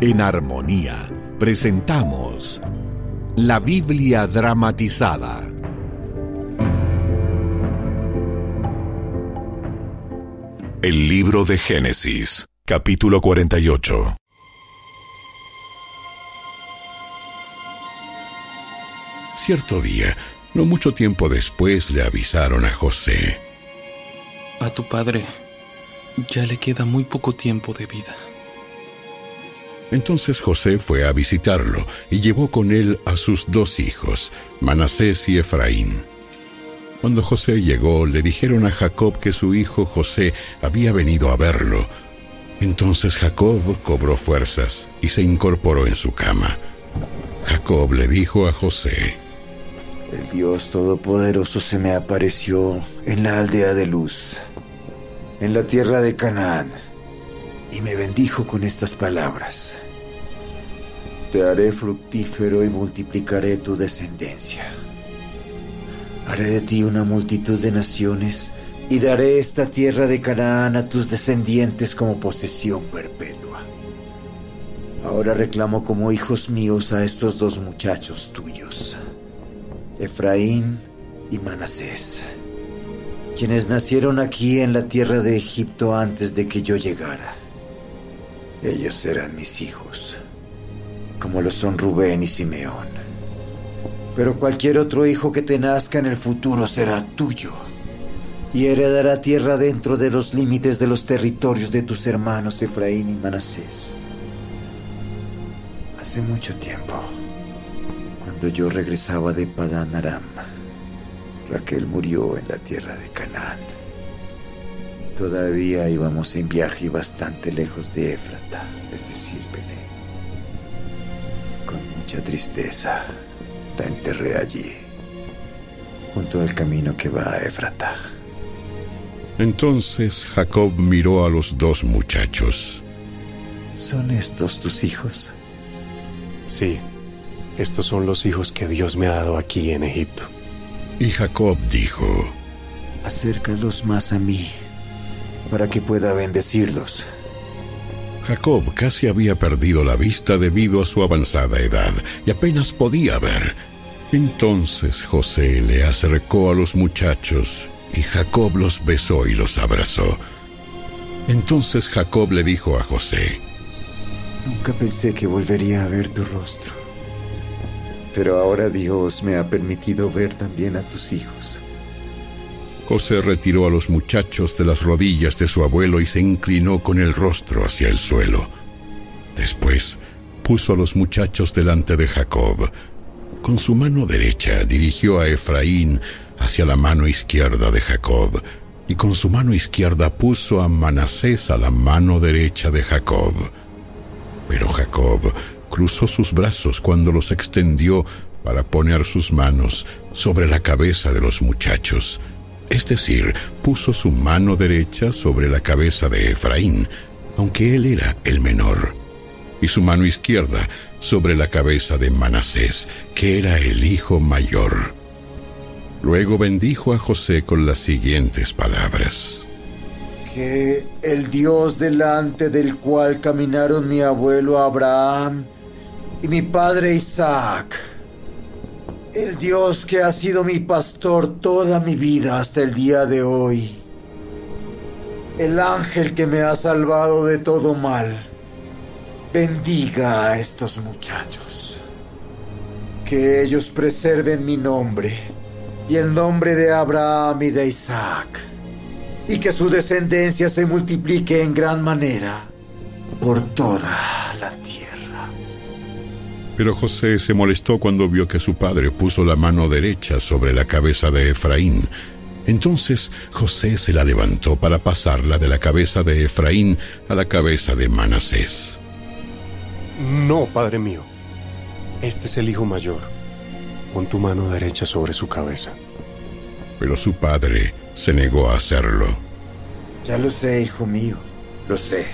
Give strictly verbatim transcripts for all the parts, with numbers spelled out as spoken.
En Armonía presentamos la Biblia dramatizada. El libro de Génesis, capítulo cuarenta y ocho. Cierto día, no mucho tiempo después, le avisaron a José: A tu padre ya le queda muy poco tiempo de vida. Entonces José fue a visitarlo y llevó con él a sus dos hijos, Manasés y Efraín. Cuando José llegó, le dijeron a Jacob que su hijo José había venido a verlo. Entonces Jacob cobró fuerzas y se incorporó en su cama. Jacob le dijo a José: El Dios Todopoderoso se me apareció en la aldea de Luz, en la tierra de Canaán, y me bendijo con estas palabras: Te haré fructífero y multiplicaré tu descendencia. Haré de ti una multitud de naciones y daré esta tierra de Canaán a tus descendientes como posesión perpetua. Ahora reclamo como hijos míos a estos dos muchachos tuyos, Efraín y Manasés, quienes nacieron aquí en la tierra de Egipto antes de que yo llegara. Ellos serán mis hijos, como lo son Rubén y Simeón. Pero cualquier otro hijo que te nazca en el futuro será tuyo, y heredará tierra dentro de los límites de los territorios de tus hermanos Efraín y Manasés. Hace mucho tiempo, cuando yo regresaba de Padán Aram, Raquel murió en la tierra de Canaán. Todavía íbamos en viaje bastante lejos de Éfrata, es decir, Belén. Con mucha tristeza, la enterré allí, junto al camino que va a Éfrata. Entonces Jacob miró a los dos muchachos. ¿Son estos tus hijos? Sí, estos son los hijos que Dios me ha dado aquí en Egipto. Y Jacob dijo: Acércalos más a mí, para que pueda bendecirlos. Jacob casi había perdido la vista debido a su avanzada edad y apenas podía ver. Entonces José le acercó a los muchachos y Jacob los besó y los abrazó. Entonces Jacob le dijo a José: Nunca pensé que volvería a ver tu rostro, pero ahora Dios me ha permitido ver también a tus hijos. José retiró a los muchachos de las rodillas de su abuelo y se inclinó con el rostro hacia el suelo. Después puso a los muchachos delante de Jacob. Con su mano derecha dirigió a Efraín hacia la mano izquierda de Jacob, y con su mano izquierda puso a Manasés a la mano derecha de Jacob. Pero Jacob cruzó sus brazos cuando los extendió para poner sus manos sobre la cabeza de los muchachos. Es decir, puso su mano derecha sobre la cabeza de Efraín, aunque él era el menor, y su mano izquierda sobre la cabeza de Manasés, que era el hijo mayor. Luego bendijo a José con las siguientes palabras: Que el Dios delante del cual caminaron mi abuelo Abraham y mi padre Isaac, el Dios que ha sido mi pastor toda mi vida hasta el día de hoy, el ángel que me ha salvado de todo mal, bendiga a estos muchachos. Que ellos preserven mi nombre y el nombre de Abraham y de Isaac, y que su descendencia se multiplique en gran manera por toda la tierra. Pero José se molestó cuando vio que su padre puso la mano derecha sobre la cabeza de Efraín. Entonces José se la levantó para pasarla de la cabeza de Efraín a la cabeza de Manasés. No, padre mío. Este es el hijo mayor. Pon tu mano derecha sobre su cabeza. Pero su padre se negó a hacerlo. Ya lo sé, hijo mío, lo sé.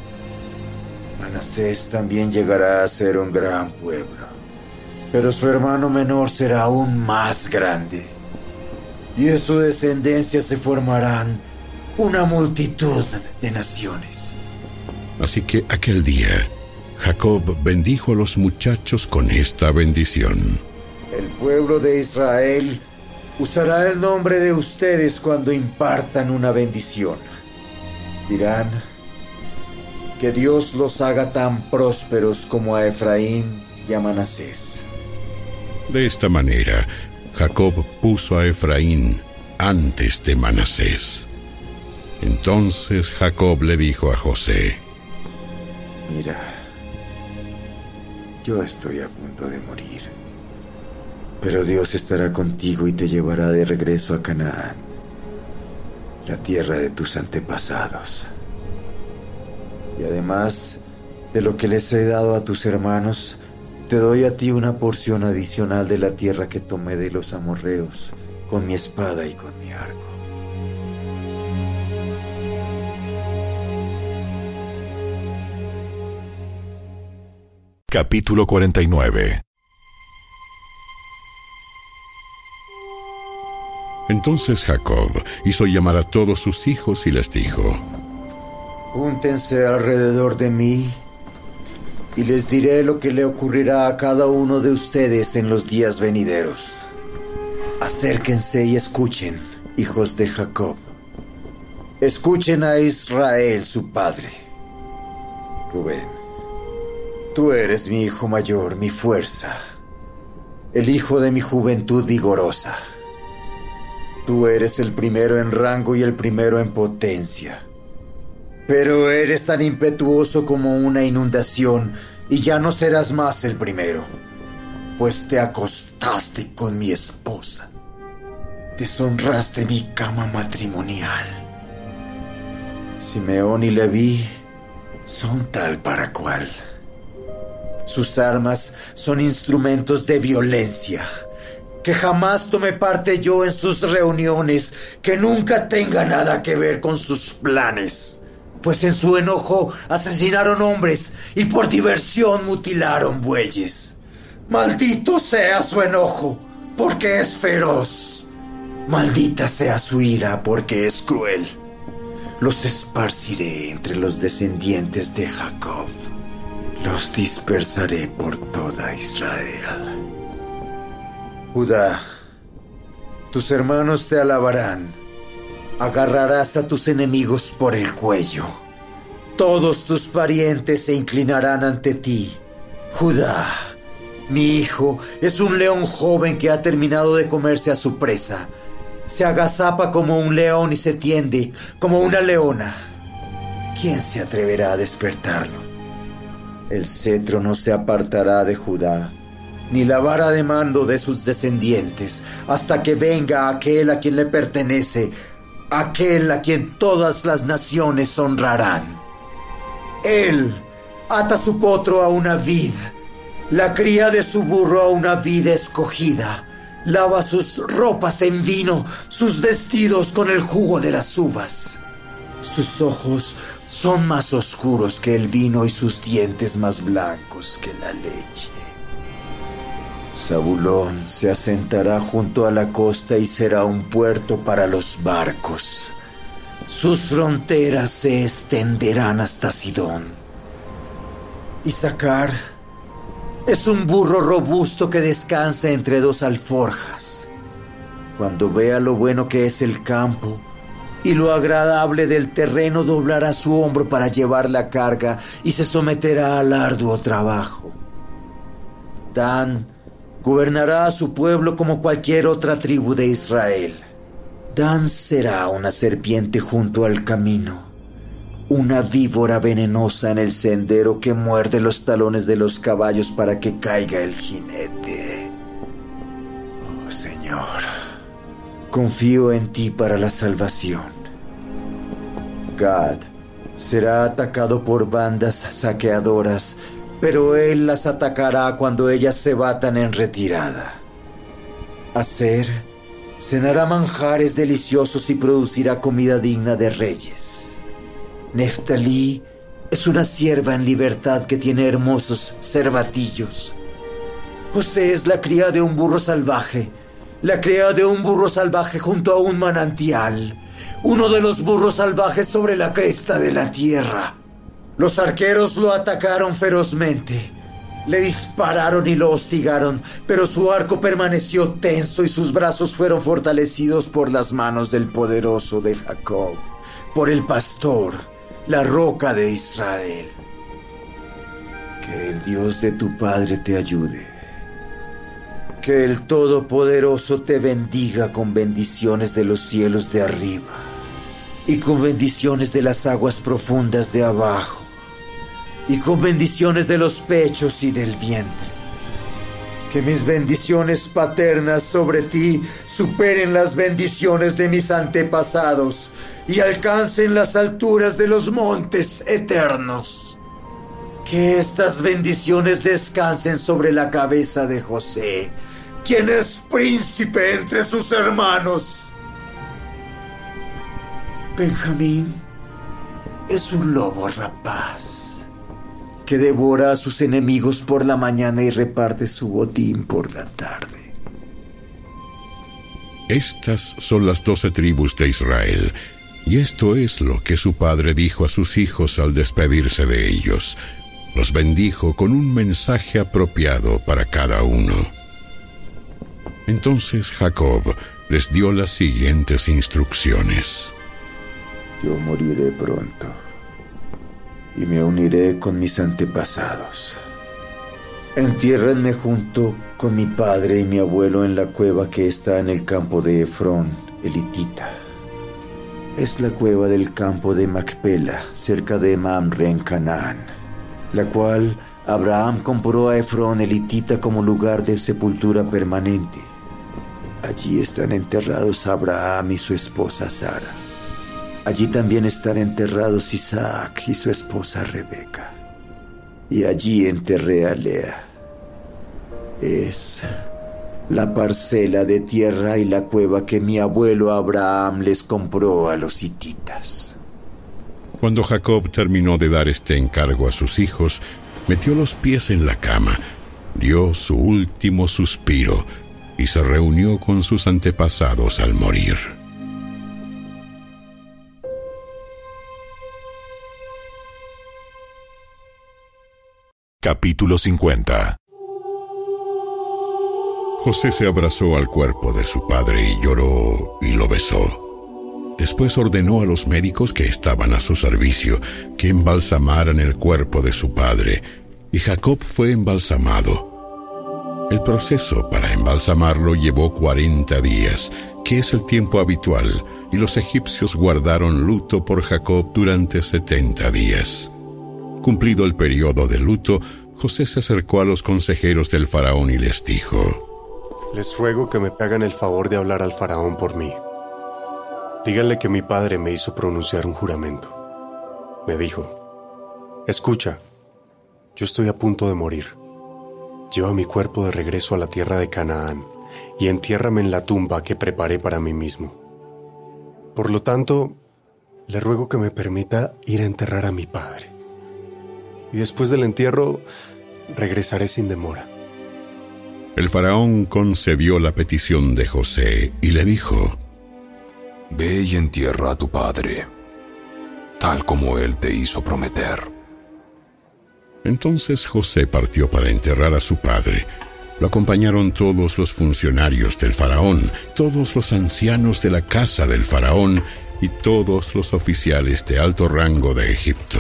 Manasés también llegará a ser un gran pueblo, pero su hermano menor será aún más grande, y de su descendencia se formarán una multitud de naciones. Así que aquel día Jacob bendijo a los muchachos con esta bendición: el pueblo de Israel usará el nombre de ustedes cuando impartan una bendición. Dirán: que Dios los haga tan prósperos como a Efraín y a Manasés. De esta manera, Jacob puso a Efraín antes de Manasés. Entonces Jacob le dijo a José: mira, yo estoy a punto de morir, pero Dios estará contigo y te llevará de regreso a Canaán, la tierra de tus antepasados. Y además de lo que les he dado a tus hermanos, te doy a ti una porción adicional de la tierra que tomé de los amorreos con mi espada y con mi arco. Capítulo cuarenta y nueve. Entonces Jacob hizo llamar a todos sus hijos y les dijo: júntense alrededor de mí y les diré lo que le ocurrirá a cada uno de ustedes en los días venideros. Acérquense y escuchen, hijos de Jacob. Escuchen a Israel, su padre. Rubén, tú eres mi hijo mayor, mi fuerza, el hijo de mi juventud vigorosa. Tú eres el primero en rango y el primero en potencia. Pero eres tan impetuoso como una inundación y ya no serás más el primero, pues te acostaste con mi esposa. Deshonraste mi cama matrimonial. Simeón y Leví son tal para cual. Sus armas son instrumentos de violencia. Que jamás tome parte yo en sus reuniones, que nunca tenga nada que ver con sus planes. Pues en su enojo asesinaron hombres y por diversión mutilaron bueyes. Maldito sea su enojo, porque es feroz. Maldita sea su ira, porque es cruel. Los esparciré entre los descendientes de Jacob. Los dispersaré por toda Israel. Judá, tus hermanos te alabarán. Agarrarás a tus enemigos por el cuello. Todos tus parientes se inclinarán ante ti. Judá, mi hijo, es un león joven que ha terminado de comerse a su presa. Se agazapa como un león y se tiende como una leona. ¿Quién se atreverá a despertarlo? El cetro no se apartará de Judá, ni la vara de mando de sus descendientes, hasta que venga aquel a quien le pertenece, aquel a quien todas las naciones honrarán. Él ata su potro a una vid, la cría de su burro a una vid escogida, lava sus ropas en vino, sus vestidos con el jugo de las uvas. Sus ojos son más oscuros que el vino y sus dientes más blancos que la leche. Zabulón se asentará junto a la costa y será un puerto para los barcos. Sus fronteras se extenderán hasta Sidón. Isaacar es un burro robusto que descansa entre dos alforjas. Cuando vea lo bueno que es el campo y lo agradable del terreno, doblará su hombro para llevar la carga y se someterá al arduo trabajo. Dan gobernará a su pueblo como cualquier otra tribu de Israel. Dan será una serpiente junto al camino, una víbora venenosa en el sendero que muerde los talones de los caballos para que caiga el jinete. Oh, Señor, confío en ti para la salvación. Gad será atacado por bandas saqueadoras, pero él las atacará cuando ellas se batan en retirada. Aser cenará manjares deliciosos y producirá comida digna de reyes. Neftalí es una sierva en libertad que tiene hermosos cervatillos. José es la cría de un burro salvaje, la cría de un burro salvaje junto a un manantial, uno de los burros salvajes sobre la cresta de la tierra. Los arqueros lo atacaron ferozmente. Le dispararon y lo hostigaron, pero su arco permaneció tenso y sus brazos fueron fortalecidos por las manos del poderoso de Jacob, por el pastor, la roca de Israel. Que el Dios de tu padre te ayude. Que el Todopoderoso te bendiga con bendiciones de los cielos de arriba y con bendiciones de las aguas profundas de abajo, y con bendiciones de los pechos y del vientre. Que mis bendiciones paternas sobre ti superen las bendiciones de mis antepasados y alcancen las alturas de los montes eternos. Que estas bendiciones descansen sobre la cabeza de José, quien es príncipe entre sus hermanos. Benjamín es un lobo rapaz que devora a sus enemigos por la mañana y reparte su botín por la tarde. Estas son las doce tribus de Israel, y esto es lo que su padre dijo a sus hijos al despedirse de ellos. Los bendijo con un mensaje apropiado para cada uno. Entonces Jacob les dio las siguientes instrucciones. Yo moriré pronto y me uniré con mis antepasados. Entiérrenme junto con mi padre y mi abuelo en la cueva que está en el campo de Efrón, elitita. Es la cueva del campo de Macpela, cerca de Mamre en Canaán, la cual Abraham compró a Efrón, elitita, como lugar de sepultura permanente. Allí están enterrados Abraham y su esposa Sara. Allí también están enterrados Isaac y su esposa Rebeca. Y allí enterré a Lea. Es la parcela de tierra y la cueva que mi abuelo Abraham les compró a los hititas. Cuando Jacob terminó de dar este encargo a sus hijos, metió los pies en la cama, dio su último suspiro y se reunió con sus antepasados al morir. Capítulo cincuenta. José se abrazó al cuerpo de su padre y lloró y lo besó. Después ordenó a los médicos que estaban a su servicio que embalsamaran el cuerpo de su padre, y Jacob fue embalsamado. El proceso para embalsamarlo llevó cuarenta días, que es el tiempo habitual, y los egipcios guardaron luto por Jacob durante setenta días. Cumplido el periodo de luto, José se acercó a los consejeros del faraón y les dijo: Les ruego que me hagan el favor de hablar al faraón por mí. Díganle que mi padre me hizo pronunciar un juramento. Me dijo: Escucha, yo estoy a punto de morir. Lleva mi cuerpo de regreso a la tierra de Canaán y entiérrame en la tumba que preparé para mí mismo. Por lo tanto, le ruego que me permita ir a enterrar a mi padre. Y después del entierro, regresaré sin demora. El faraón concedió la petición de José y le dijo: Ve y entierra a tu padre, tal como él te hizo prometer. Entonces José partió para enterrar a su padre. Lo acompañaron todos los funcionarios del faraón, todos los ancianos de la casa del faraón y todos los oficiales de alto rango de Egipto.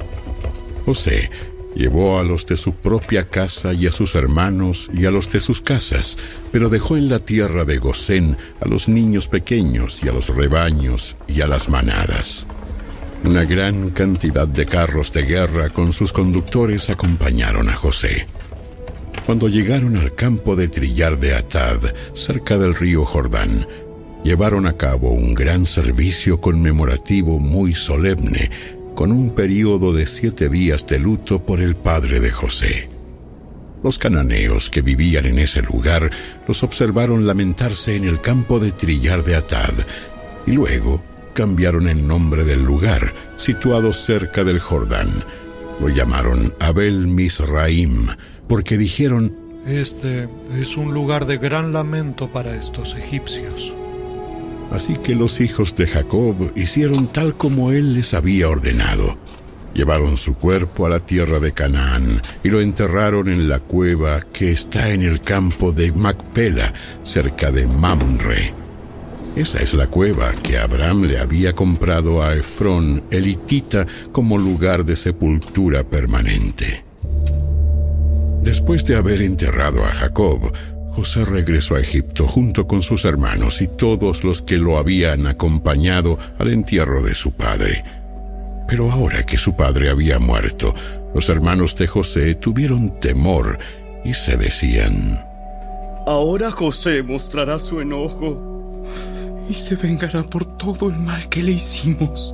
José llevó a los de su propia casa y a sus hermanos y a los de sus casas, pero dejó en la tierra de Gosén a los niños pequeños y a los rebaños y a las manadas. Una gran cantidad de carros de guerra con sus conductores acompañaron a José. Cuando llegaron al campo de trillar de Atad, cerca del río Jordán, llevaron a cabo un gran servicio conmemorativo muy solemne, con un período de siete días de luto por el padre de José. Los cananeos que vivían en ese lugar los observaron lamentarse en el campo de trillar de Atad, y luego cambiaron el nombre del lugar, situado cerca del Jordán. Lo llamaron Abel Misraim, porque dijeron: Este es un lugar de gran lamento para estos egipcios. Así que los hijos de Jacob hicieron tal como él les había ordenado. Llevaron su cuerpo a la tierra de Canaán y lo enterraron en la cueva que está en el campo de Macpela, cerca de Mamre. Esa es la cueva que Abraham le había comprado a Efrón, el hitita, como lugar de sepultura permanente. Después de haber enterrado a Jacob, José regresó a Egipto junto con sus hermanos y todos los que lo habían acompañado al entierro de su padre. Pero ahora que su padre había muerto, los hermanos de José tuvieron temor y se decían: ahora José mostrará su enojo y se vengará por todo el mal que le hicimos.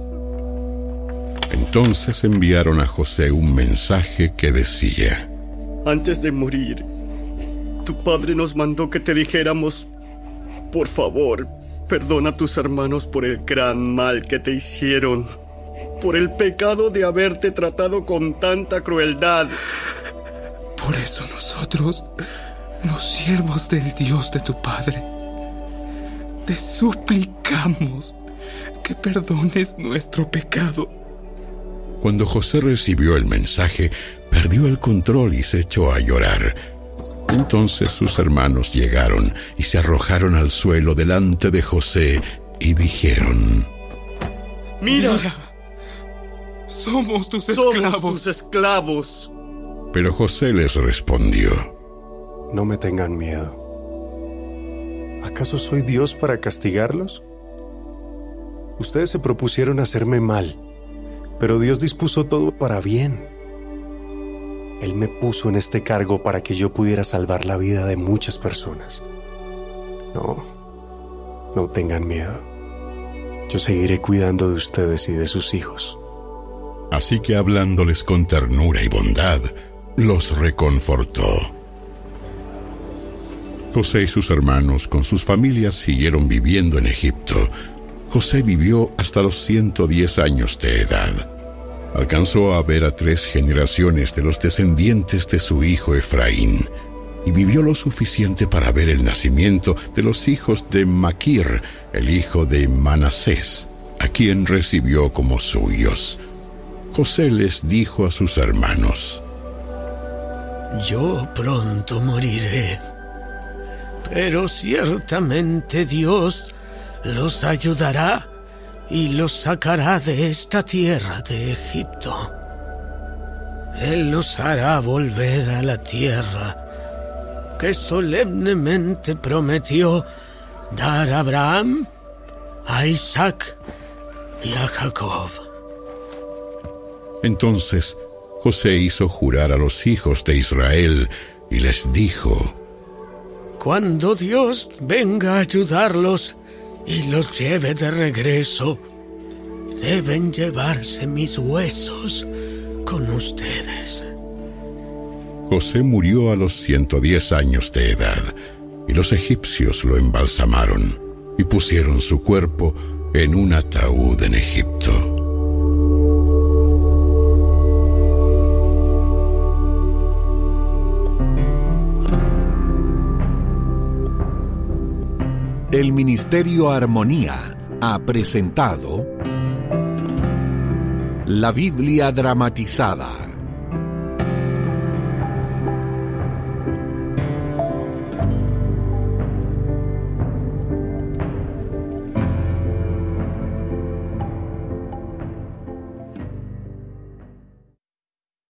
Entonces enviaron a José un mensaje que decía: antes de morir, tu padre nos mandó que te dijéramos: por favor, perdona a tus hermanos por el gran mal que te hicieron, por el pecado de haberte tratado con tanta crueldad. Por eso nosotros, los siervos del Dios de tu padre, te suplicamos que perdones nuestro pecado. Cuando José recibió el mensaje, perdió el control y se echó a llorar. Entonces sus hermanos llegaron y se arrojaron al suelo delante de José y dijeron: ¡Mira! Mira, somos tus Somos esclavos. tus esclavos. Pero José les respondió: no me tengan miedo. ¿Acaso soy Dios para castigarlos? Ustedes se propusieron hacerme mal, pero Dios dispuso todo para bien. Él me puso en este cargo para que yo pudiera salvar la vida de muchas personas. No, no tengan miedo. Yo seguiré cuidando de ustedes y de sus hijos. Así que hablándoles con ternura y bondad, los reconfortó. José y sus hermanos con sus familias siguieron viviendo en Egipto. José vivió hasta los ciento diez años de edad. Alcanzó a ver a tres generaciones de los descendientes de su hijo Efraín, y vivió lo suficiente para ver el nacimiento de los hijos de Maquir, el hijo de Manasés, a quien recibió como suyos. José les dijo a sus hermanos: yo pronto moriré, pero ciertamente Dios los ayudará y los sacará de esta tierra de Egipto. Él los hará volver a la tierra que solemnemente prometió dar a Abraham, a Isaac y a Jacob. Entonces José hizo jurar a los hijos de Israel y les dijo: cuando Dios venga a ayudarlos y los lleve de regreso, deben llevarse mis huesos con ustedes. José murió a los ciento diez años de edad, y los egipcios lo embalsamaron y pusieron su cuerpo en un ataúd en Egipto. El Ministerio Armonía ha presentado La Biblia dramatizada.